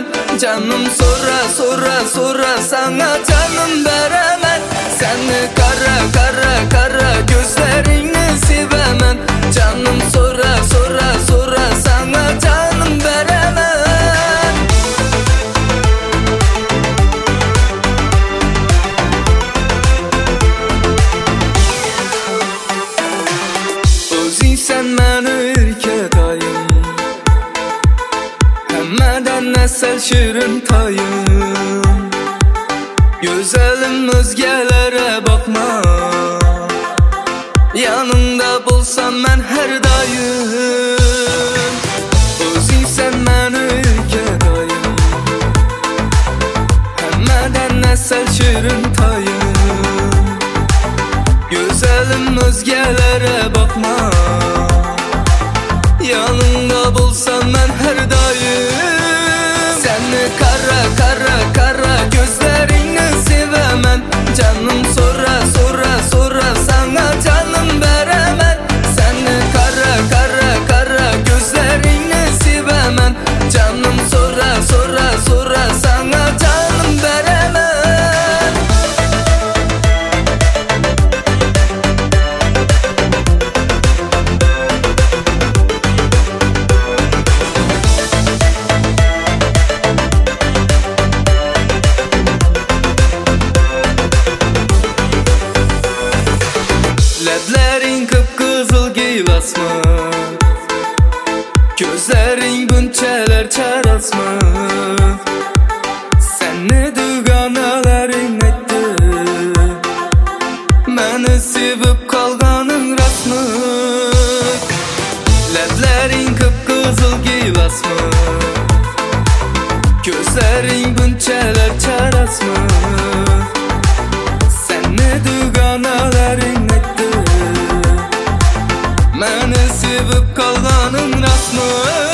beremem. Canım sonra sonra sonra sana canım beremem. Seni kara kara kara gözlerini sevemem. Canım sonra sonra sonra sana canım beremem. Özün sen meni irketayım, hemmeden nesel şirin tayım. Güzelim özgelere bakma, yanında bulsam ben her dayım. Özün sen meni irketayım, hemmeden nesel şirin tayım. Güzelim özgelere bakma, yanında bulsam ben her daim. Seni kara kara kara gözlerini sevemem. Canım sonra sonra sonra sana canım beremem. Seni kara kara kara gözlerini sevemem. Canım sonra sonra sonra sana canım beremem. Ledlerin kıpkızıl gilasma, gözlerin bunçeler çarasma. Seni duganelerin etti, beni sevip kalganın rasmı. Ledlerin kıpkızıl gilasma, gözlerin bunçeler çarasma. Seni duganelerin etti, beni sevip kalganın rasmı.